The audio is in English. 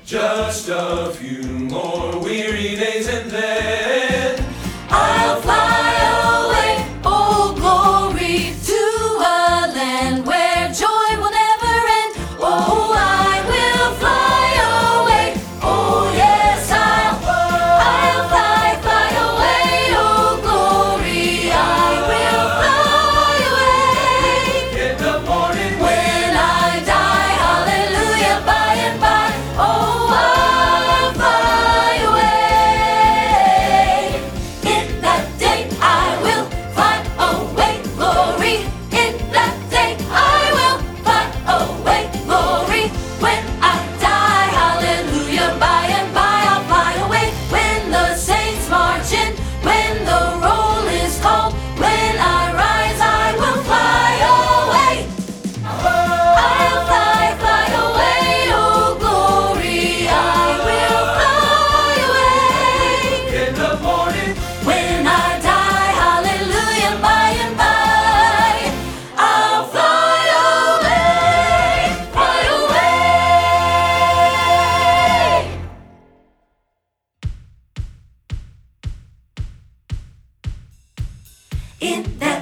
Just a few more weary days and then I'll fly away, oh glory, to a land where joy will never end. Oh, I will fly away, oh yes, I'll fly away, oh glory, I will fly away. In the morning when I die, hallelujah, by and by, oh in that